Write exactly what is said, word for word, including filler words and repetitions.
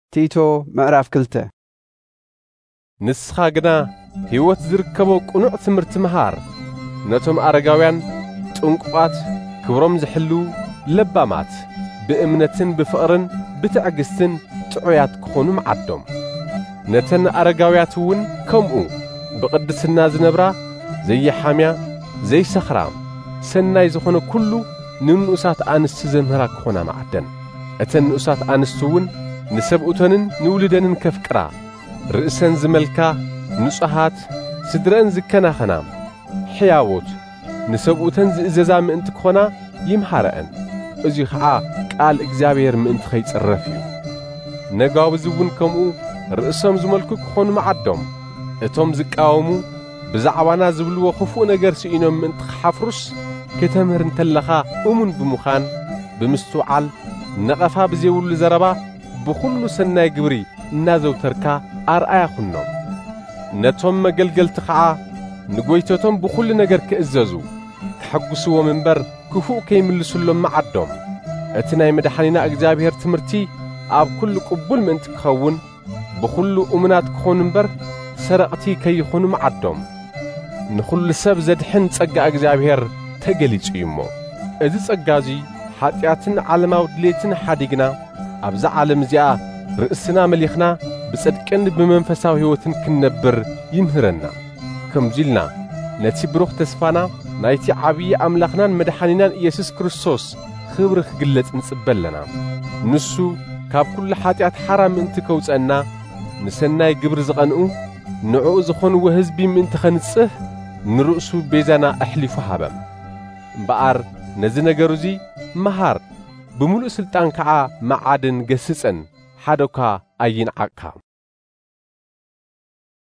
ቲቶ ምዕራፍ ክልተ ንስኻ ግና ሕይወት ዝርከቦ ቁኑዕ ትምህርቲ መሃር ነቶም አረጋውያን ጥንቁቃት ክብሮም ዝሕሉ ለባማት ብእምነትን ብፍቕርን ብትዕግስትን ጥዑያት ክኾኑ መዓዶም ነተን አረጋውያት እውን ከምኡ ብቅድስና ዝነብራ ዘይሓምያ ዘይሰኽራ ሰናይ ዝኾነ ኩሉ ንንኡሳት አንስቲ ዘምህራ ክኾና መዓደን እተን ንኡሳት አንስቲ እውን ንሰብኡተንን ንውልደንን ከፍቅራ ርእሰን ዝመልካ ንጹሃት ስድረን ዝከናኸና ሕያዎት ንሰብኡተን ዝእዘዛ ምእንቲ ክኾና ይምሃረአን እዙይ ከዓ ቃል እግዚአብሔር ምእንቲ ኸይጽረፍ እዩ ነጋብዝ እውን ከምኡ ርእሶም ዝመልኩ ክኾኑ መዓዶም እቶም ዝቃወሙ ብዛዕባና ዝብልዎ ክፉእ ነገር ስኢኖም ምእንቲ ክሓፍሩስ ከተምህር እንተለኻ እሙን ብምዃን ብምስትውዓል ነቐፋ ብዘይብሉ ዘረባ ብኹሉ ሰናይ ግብሪ እናዘውተርካ አርአያ ኹኖም ነቶም መገልገልቲ ከዓ ንጐይቶቶም ብኹሉ ነገር ክእዘዙ ክሐጉስዎም እምበር ክፉእ ከይምልሱሎም መዓዶም እቲ ናይ መድኃኒና እግዚአብሔር ትምህርቲ ኣብ ኩሉ ቅቡል ምእንቲ ክኸውን ብኹሉ እሙናት ክኾኑ እምበር ሰረቕቲ ከይኾኑ መዓዶም ንኹሉ ሰብ ዘድሕን ጸጋ እግዚአብሔር ተገሊጹ እዩ እሞ እዚ ጸጋ እዙይ ኃጢአትን ዓለማዊ ድሌትን ሓዲግና ኣብዛ ዓለም እዚኣ ርእስና መሊኽና ብጽድቅን ብመንፈሳዊ ሕይወትን ክንነብር ይምህረና ከምዙይ ኢልና ነቲ ብሩኽ ተስፋና ናይቲ ዓብዪ ኣምላኽናን መድኃኒናን ኢየሱስ ክርስቶስ ክብሪ ክግለጽ ንጽበለና ንሱ ካብ ኩሉ ኃጢአት ሓራ ምእንቲ ከውፀና ንሰናይ ግብሪ ዝቐንኡ ንዕኡ ዝኾንዎ ሕዝቢ ምእንቲ ኸንጽህ ንርእሱ ቤዛና ኣሕሊፉ ሃበም እምበኣር ነዚ ነገር እዙይ መሃር ብምሉእ ሥልጣን ከዓ መዓድን ገስጸን ሓደኳ ኣይንዓቅካ